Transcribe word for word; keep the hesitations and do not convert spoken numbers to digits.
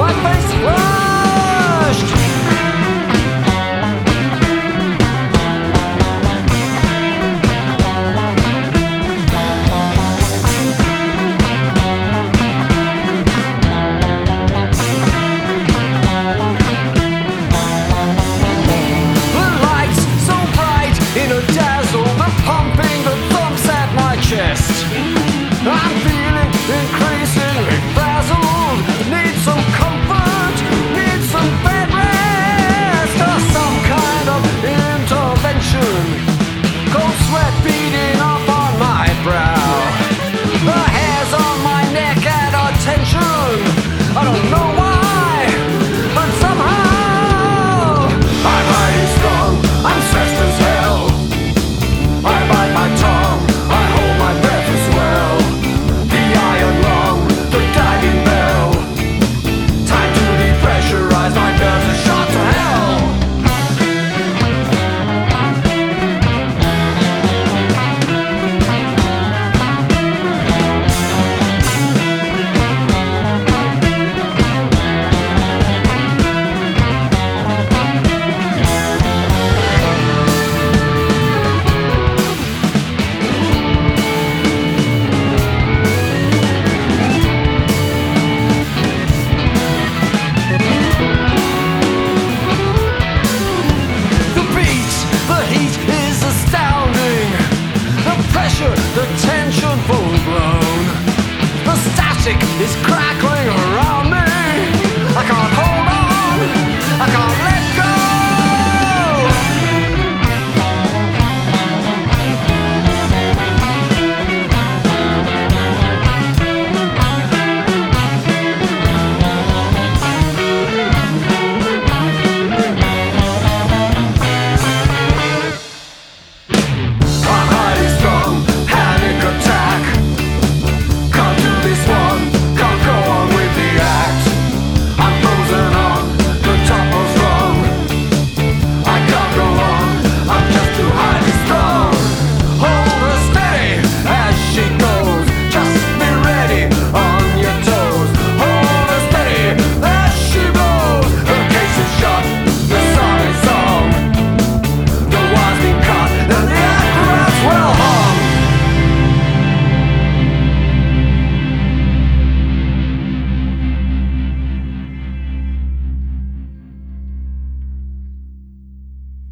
my face flushed. The lights so bright in a dazzle, the pumping that thumps at my chest. I'm feeling increasingly frazzled. Need some comfort, need some bed rest, or some kind of intervention. Cold sweat beating up on my brow. The hairs on my neck add attention. I don't know why, but somehow I'm highly strung, I'm stressed as hell. I bite my tongue, I hold my breath as well. The iron lung, the diving bell. Time to depressurize, my nerves are shot to hell. The beat, the heat is astounding. The pressure, the tension full blown. The static is crackling around.